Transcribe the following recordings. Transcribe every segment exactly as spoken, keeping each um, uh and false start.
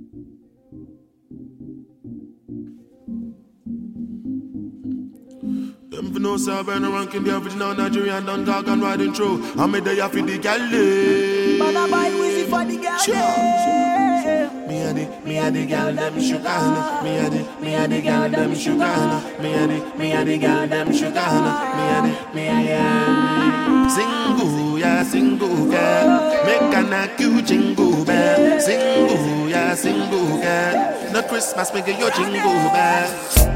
Them for no sir, burn around, can the original Nigerian done gag and riding through. I'm a day for the galley. Man, I buy whiskey for the galley. Me and the, me and the gal them sugar. Me and the, me and the gal them sugar. Me and the, me and the gal them sugar. Me and the, me and the single, yeah, single girl. Make an acute jingle bell. Single, yeah, single girl. No Christmas, make your jingle bell.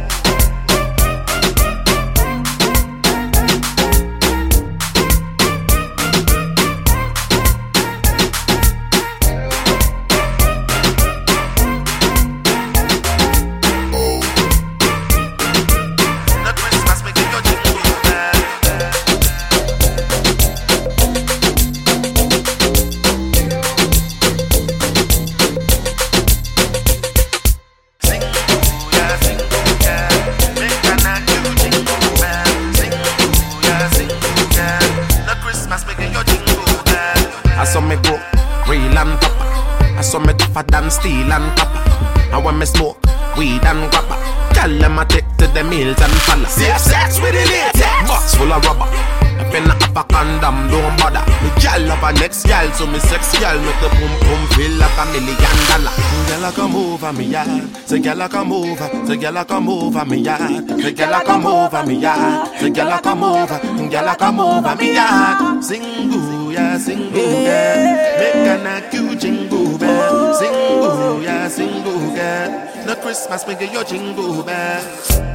Than steel and copper. And when me smoke weed and grapper, tell them I take to the mills and follow. Safe sex with the latex, box full of rubber. If you not have a condom, don't bother. Me gal have a next gal, so me sex gal make the boom boom feel like a million dollar. Gal come over me yard, say gal come over, say gal come over me yard, say gal come over me yard, say gal come over, gal come over me yard. Single, yeah, single girl, make an acute jingle bell. Single, yeah, single girl. No Christmas, make your jingle bell.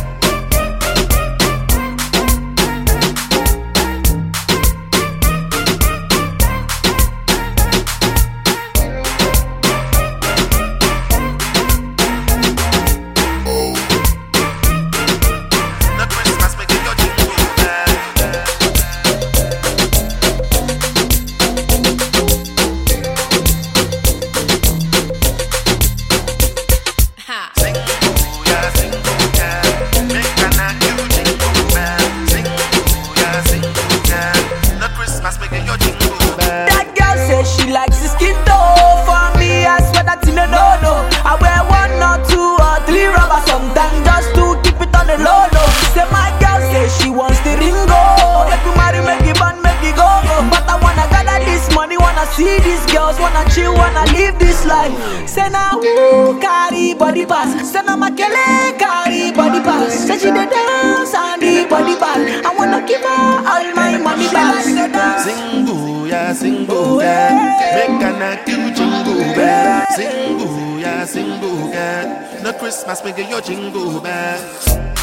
See these girls wanna chill, wanna live this life. Say now, ooh, carry body pass. Say now, Makele, carry body pass. Say she the dance and the body pass. I wanna give her all my money back. Single, yeah, single girl. Make an acute jingle bell. Single, yeah, single girl. No Christmas, make your jingle bell.